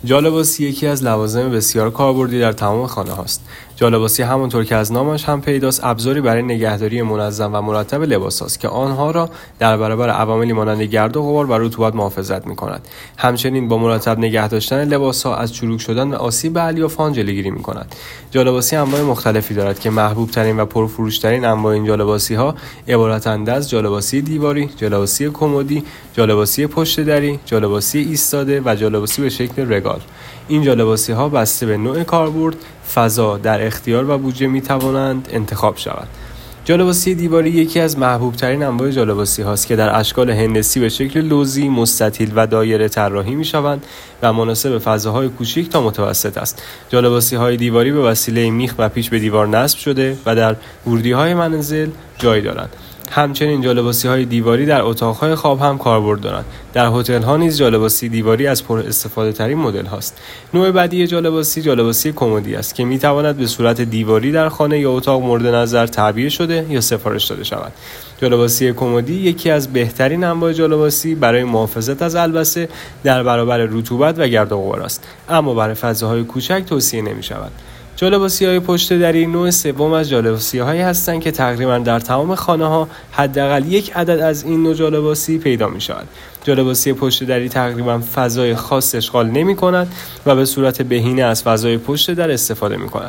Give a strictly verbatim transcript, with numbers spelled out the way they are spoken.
جالباسی یکی از لوازم بسیار کاربردی در تمام خانه هاست. جالباسی همونطور که از نامش هم پیداست ابزاری برای نگهداری منظم و مرتب لباس است که آنها را در برابر عواملی مانند گرد و غبار و رطوبت محافظت می‌کند. همچنین با مرتب نگه داشتن لباس‌ها از چروک شدن و آسیب به الیاف آن جلوگیری می‌کند. جالباسی انواع مختلفی دارد که محبوب‌ترین و پرفروش‌ترین انواع این جالباسی‌ها عبارتند از جالباسی دیواری، جالباسی کمدی، جالباسی پشت دری، جالباسی ایستاده و جالباسی به شکل رگال. این جالباسی ها بسته به نوع کاربرد، فضا، در اختیار و بودجه می توانند انتخاب شوند. جالباسی دیواری یکی از محبوب ترین انواع جالباسی هاست که در اشکال هندسی به شکل لوزی، مستطیل و دایره طراحی می شوند و مناسب فضاهای کوچک تا متوسط است. جالباسی های دیواری به وسیله میخ و پیچ به دیوار نصب شده و در ورودی های منزل جای دارند. همچنین جالباسی های دیواری در اتاقهای خواب هم کاربرد دارند. در هتل ها نیز جالباسی دیواری از پر استفاده ترین مدل هاست. نوع بعدی جالباسی جالباسی کمدی است که می تواند به صورت دیواری در خانه یا اتاق مورد نظر تعبیه شده یا سفارش داده شود. جالباسی کمدی یکی از بهترین انواع جالباسی برای محافظت از البسه در برابر رطوبت و گرد و غبار است، اما برای فضاهای کوچک توصیه نمی شود. جالباسی‌های پشت دری نوع سوم از جالباسی‌هایی هستند که تقریباً در تمام خانه‌ها حداقل یک عدد از این نوع جالباسی پیدا می‌شود. جالباسی پشت دری تقریباً فضای خاص اشغال نمی‌کند و به صورت بهینه از فضای پشت در استفاده می‌کند.